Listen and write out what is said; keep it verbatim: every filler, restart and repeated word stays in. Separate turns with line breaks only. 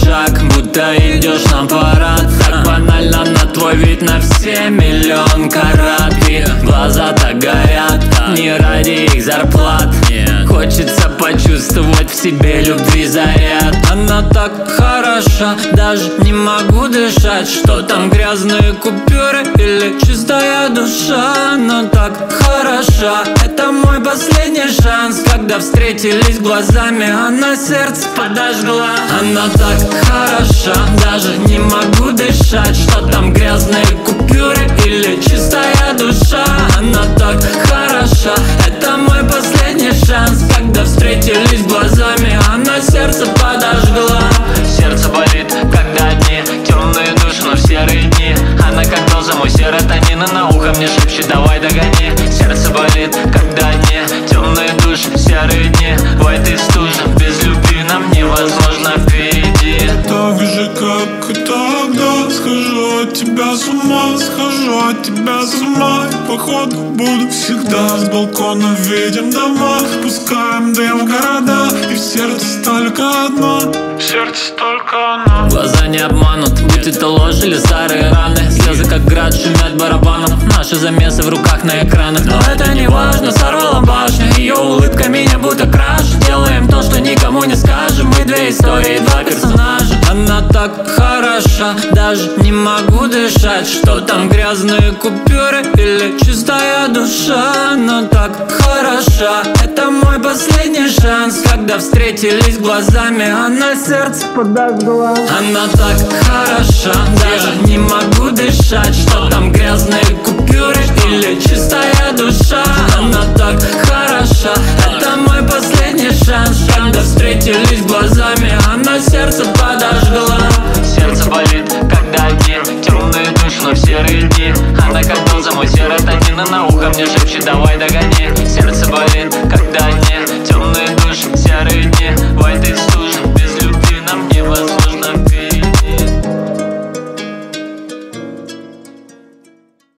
шаг, будто идешь на парад. Так банально, на твой вид на все миллион карат. И глаза так горят, не ради их зарплат. Хочется почувствовать в себе любви заряд. Она так хороша, даже не могу дышать. Что там, грязные купюры или чистая душа? Она так хороша, это мой последний шанс. Когда встретились глазами, она сердце подожгла. Она так хороша, даже не могу дышать. Что там, грязные купюры или чистая душа? Она так хороша, это мой последний шанс. Когда встретились глазами, она сердце подожгла.
Сердце болит, когда дни темные души, но в серые дни. Она как доза, мой серотонин, и на ухо мне шепчет: давай догони. Сердце болит, когда дни темные души, серые дни. В этой стуже без любви нам невозможно впереди.
Так же, как и тогда, схожу от тебя с ума, схожу от тебя с ума. И походу буду всегда, с балкона видим дома, пускаем дым в города, и в сердце только одно, в сердце только одно.
Глаза не обманут, будь это ложь или старые раны. Слезы как град шумят барабаном, наши замесы в руках на экранах. Но это не важно, сорвала башню, ее улыбка меня будто крашит. Делаем то, что никому не скажем, мы две истории, два персонажа. Она так хороша, даже не могу дышать. Что там, грязные купюры или чистая душа? Она так хороша, это мой последний шанс. Когда встретились глазами, она сердце подожгла. Она так хороша, даже не могу дышать. Что там, грязные купюры или чистая душа? Она так хороша, это мой последний шанс. Когда встретились глазами, она сердце подожгла.
Сердце болит, когда дни темные души, но в серые дни. Она как доза, мой серотонин, и на ухо мне шепчет: